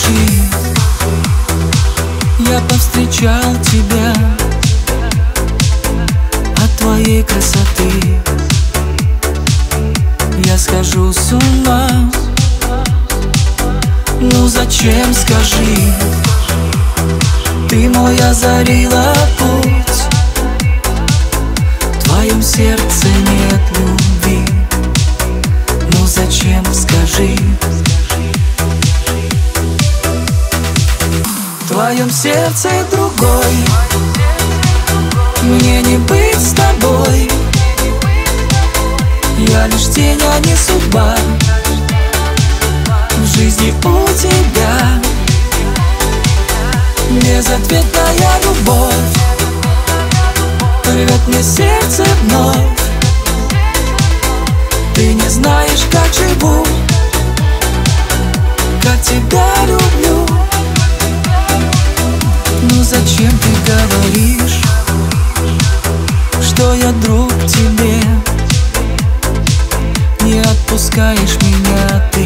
скажи, я повстречал тебя, от твоей красоты я схожу с ума. Ну зачем, скажи, ты мой озарила путь, в твоем сердце нет любви. Ну зачем, скажи, в твоем сердце другой, мне не быть с тобой. Я лишь тень, а не судьба в жизни у тебя. Безответная любовь рвет мне сердце вновь. Ты не знаешь, как живу, как тебя люблю. Ну зачем ты говоришь, что я друг тебе? Не отпускаешь меня ты,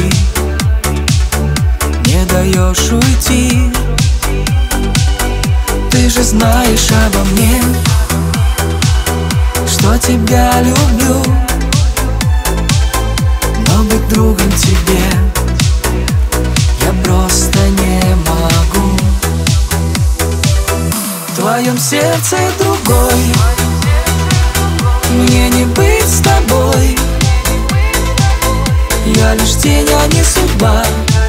не даешь уйти. Ты же знаешь обо мне, что тебя люблю, но быть другом тебе я просто не могу. В твоем сердце другой, мне не быть с тобой. Я лишь тень, а не судьба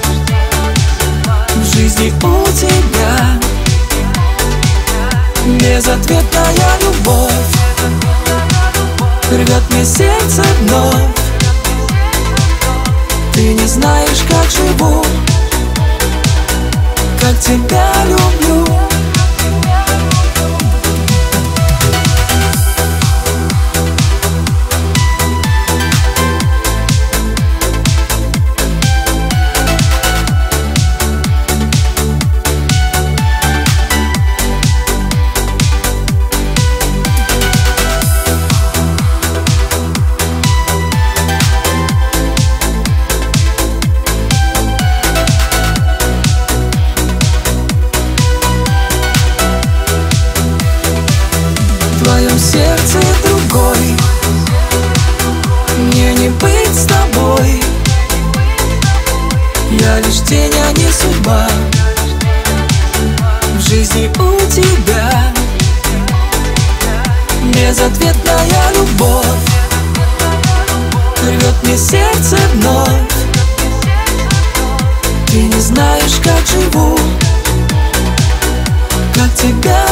в жизни у тебя. Безответная любовь рвет мне сердце вновь. Ты не знаешь, как живу, как тебя люблю. В твоем сердце другой, мне не быть с тобой. Я лишь тень, а не судьба в жизни у тебя. Безответная любовь рвет мне сердце вновь. Ты не знаешь, как живу, как тебя